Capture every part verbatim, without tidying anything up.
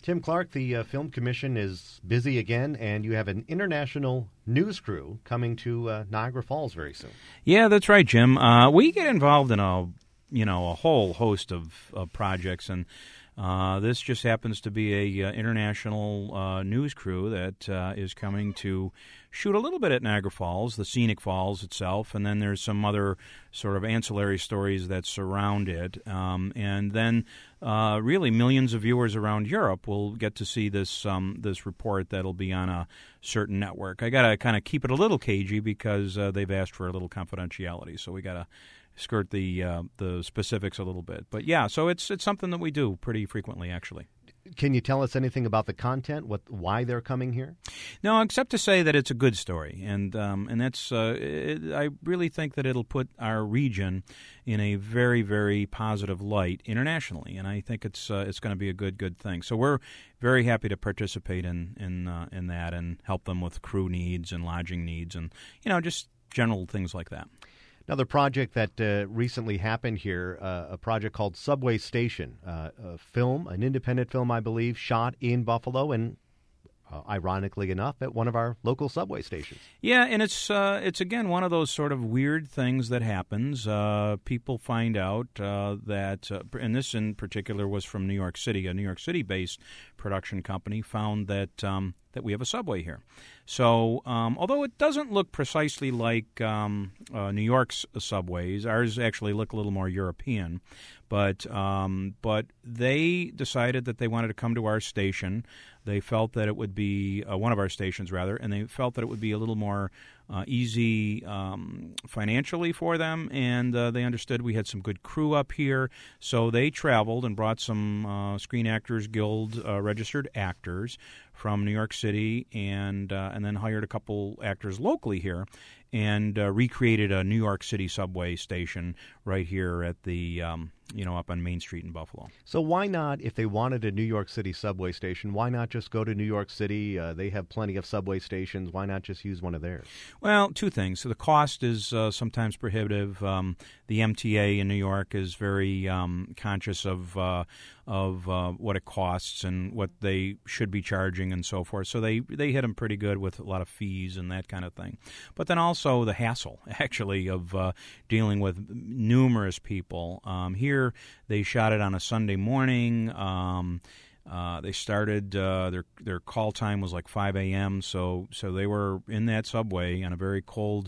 Tim Clark, the uh, Film Commission is busy again, and you have an international news crew coming to uh, Niagara Falls very soon. Yeah, that's right, Jim. Uh, we get involved in a, you know, a whole host of, of projects, and uh, this just happens to be a uh, international uh, news crew that uh, is coming to shoot a little bit at Niagara Falls, the scenic falls itself, and then there's some other sort of ancillary stories that surround it. Um, and then uh, really millions of viewers around Europe will get to see this um, this report that'll be on a certain network. I got to kind of keep it a little cagey because uh, they've asked for a little confidentiality, so we got to skirt the uh, the specifics a little bit. But yeah, so it's it's something that we do pretty frequently, actually. Can you tell us anything about the content, what, why they're coming here? No, except to say that it's a good story, and um, and that's uh, it, I really think that it'll put our region in a very, very positive light internationally, and I think it's uh, it's going to be a good, good thing. So we're very happy to participate in in uh, in that and help them with crew needs and lodging needs, and you know just general things like that. Another project that uh, recently happened here, uh, a project called Subway Station, uh, a film, an independent film, I believe, shot in Buffalo and, uh, ironically enough, at one of our local subway stations. Yeah, and it's, uh, it's again, one of those sort of weird things that happens. Uh, people find out uh, that, uh, and this in particular was from New York City, a New York City-based production company found that um, that we have a subway here. So, um, although it doesn't look precisely like um, uh, New York's subways, ours actually look a little more European. But um, but they decided that they wanted to come to our station. They felt that it would be uh, one of our stations, rather, and they felt that it would be a little more uh, easy um, financially for them, and uh, they understood we had some good crew up here. So they traveled and brought some uh, Screen Actors Guild uh, registered actors from New York City, and uh, and then hired a couple actors locally here, and uh, recreated a New York City subway station right here at the um, you know up on Main Street in Buffalo. So why not, if they wanted a New York City subway station, why not just go to New York City? Uh, they have plenty of subway stations. Why not just use one of theirs? Well, two things. So the cost is uh, sometimes prohibitive. Um, the M T A in New York is very um, conscious of uh, of uh, what it costs and what they should be charging and so forth. So they, they hit them pretty good with a lot of fees and that kind of thing. But then also the hassle, actually, of uh, dealing with numerous people. Um, here, they shot it on a Sunday morning. Um, uh, they started, uh, their their call time was like five a.m., so so they were in that subway on a very cold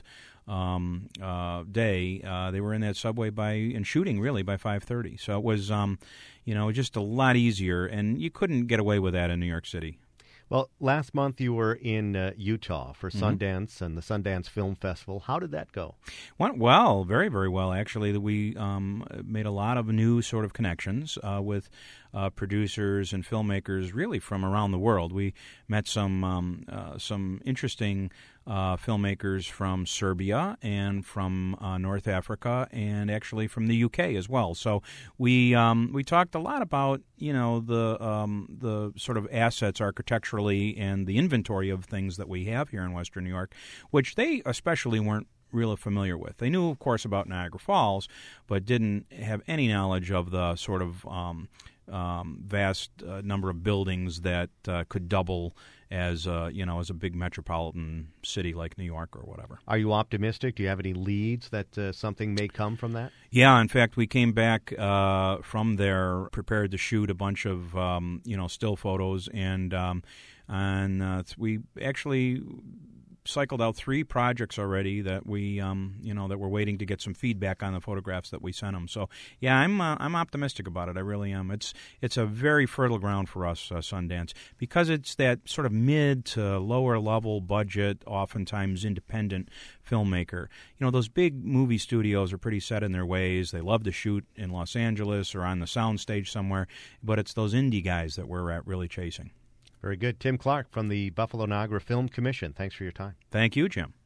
um, uh, day. Uh, they were in that subway by and shooting, really, by five thirty. So it was, um, you know, just a lot easier, and you couldn't get away with that in New York City. Well, last month you were in uh, Utah for Sundance mm-hmm. and the Sundance Film Festival. How did that go? Went well, very, very well, actually. We um, made a lot of new sort of connections uh, with uh, producers and filmmakers really from around the world. We met some um, uh, some interesting uh, filmmakers from Serbia and from uh, North Africa and actually from the U K as well. So we um, we talked a lot about, you know, the um, the sort of assets architecturally and the inventory of things that we have here in Western New York, which they especially weren't really familiar with. They knew, of course, about Niagara Falls, but didn't have any knowledge of the sort of um, um, vast uh, number of buildings that uh, could double as uh, you know as a big metropolitan city like New York or whatever. Are you optimistic? Do you have any leads that uh, something may come from that? Yeah, in fact, we came back uh, from there prepared to shoot a bunch of um, you know still photos, and um, and uh, we actually cycled out three projects already that we, um, you know, that we're waiting to get some feedback on the photographs that we sent them. So, yeah, I'm uh, I'm optimistic about it. I really am. It's it's a very fertile ground for us, uh, Sundance, because it's that sort of mid to lower level budget, oftentimes independent filmmaker. You know, those big movie studios are pretty set in their ways. They love to shoot in Los Angeles or on the soundstage somewhere, but it's those indie guys that we're at really chasing. Very good. Tim Clark from the Buffalo Niagara Film Commission. Thanks for your time. Thank you, Jim.